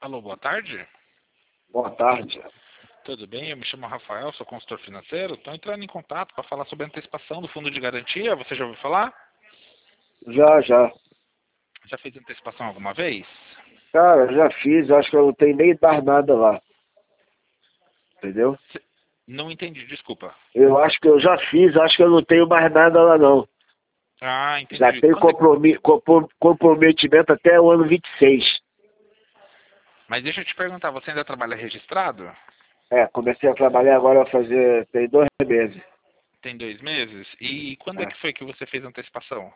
Alô, boa tarde. Boa tarde. Tudo bem? Eu me chamo Rafael, sou consultor financeiro. Estou entrando em contato para falar sobre a antecipação do fundo de garantia. Você já ouviu falar? Já. Já fez antecipação alguma vez? Cara, já fiz, acho que eu não tenho nem mais nada lá. Entendeu? Não entendi, desculpa. Eu acho que eu já fiz, acho que eu não tenho mais nada lá não. Ah, Já entendi. tenho comprometimento até o ano 26. Mas deixa eu te perguntar, você ainda trabalha registrado? Comecei a trabalhar agora tem 2 meses. Tem 2 meses? E quando é É. que foi que você fez a antecipação?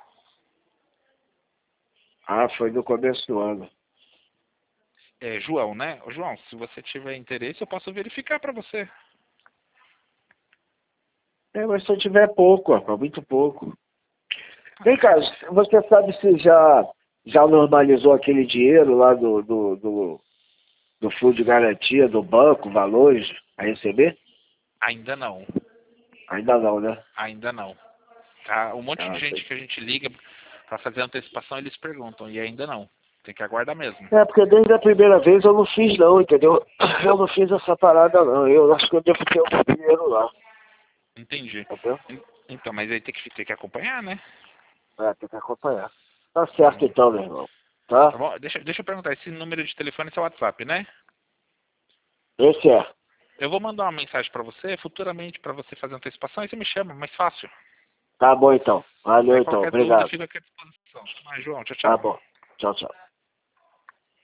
Foi no começo do ano. É João, né? Ô, João, se você tiver interesse, eu posso verificar para você. Mas se eu tiver pouco, rapaz, muito pouco. Vem cá, você sabe se já normalizou aquele dinheiro lá do fundo de garantia do banco, valores a receber? Ainda não. Ainda não, né? Ainda não. Tá? Um monte de Ah, gente que a gente liga para fazer antecipação, eles perguntam, e ainda não. Tem que aguardar mesmo. porque desde a primeira vez eu não fiz não, entendeu? Eu não fiz essa parada não. Eu acho que eu devo ter algum dinheiro lá, Entendi. entendeu? Então, mas aí tem que acompanhar, né? Tem que acompanhar. Tá certo então, meu irmão. Tá Tá? bom? Deixa eu perguntar, esse número de telefone é seu WhatsApp, né? Esse é. Eu vou mandar uma mensagem para você, futuramente, para você fazer antecipação, e você me chama, mais fácil. Tá bom então. Valeu Aí então. qualquer dúvida, Obrigado. fica aqui à disposição. Mas, João, tchau, Tá tchau. bom. Tchau, tchau.